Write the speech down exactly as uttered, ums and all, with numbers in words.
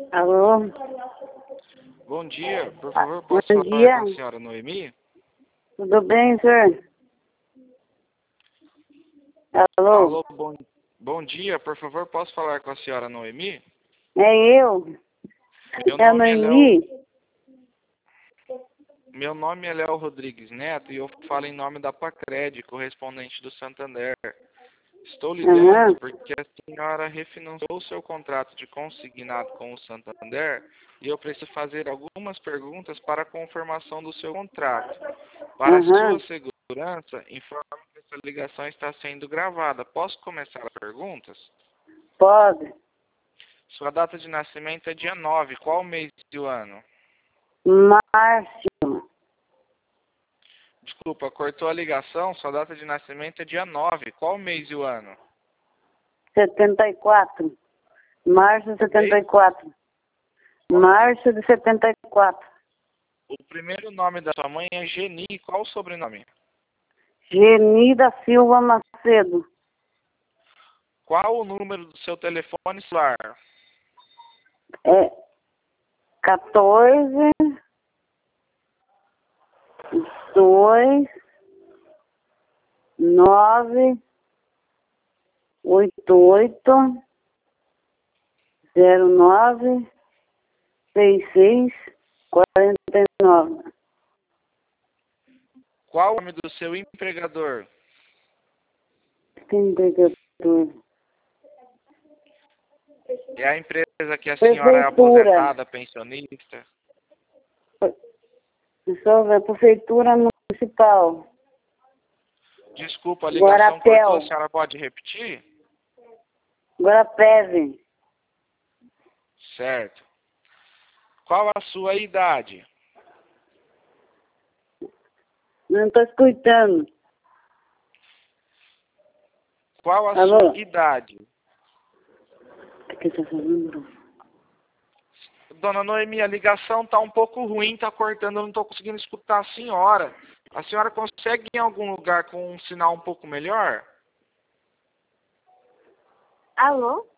Alô? Bom dia, por favor, Bom posso falar dia. com a senhora Noemi? Tudo bem, senhor? Alô? Alô, bom, bom dia, por favor, posso falar com a senhora Noemi? É eu? Meu É a nome é Léo, Noemi? meu nome é Léo Rodrigues Neto e eu falo em nome da Pacred, correspondente do Santander. Estou ligando Aham. porque a senhora refinanciou o seu contrato de consignado com o Santander e eu preciso fazer algumas perguntas para a confirmação do seu contrato. Para Aham. sua segurança, informe que essa ligação está sendo gravada. Posso começar as perguntas? Pode. Sua data de nascimento é dia nove. Qual mês e o ano? Márcio. Desculpa, cortou a ligação. Sua data de nascimento é dia nove. Qual mês e o ano? setenta e quatro. Março de setenta e quatro. Março de setenta e quatro. O primeiro nome da sua mãe é Geni. Qual o sobrenome? Geni da Silva Macedo. Qual o número do seu telefone celular? É quatorze, dois, nove, oito oito, zero nove, seis seis, quarenta e nove. Qual o nome do seu empregador? Empregador. É a empresa que a senhora é Prefeitura. aposentada, pensionista? Sou da Prefeitura Municipal. Desculpa, a ligação Guarapéu. cortou. A senhora pode repetir? Guarapéve. Certo. Qual a sua idade? Não estou escutando. Qual a Alô? sua idade? O que você está falando? Dona Noemi, a ligação está um pouco ruim, está cortando, eu não estou conseguindo escutar a senhora. A senhora consegue ir em algum lugar com um sinal um pouco melhor? Alô?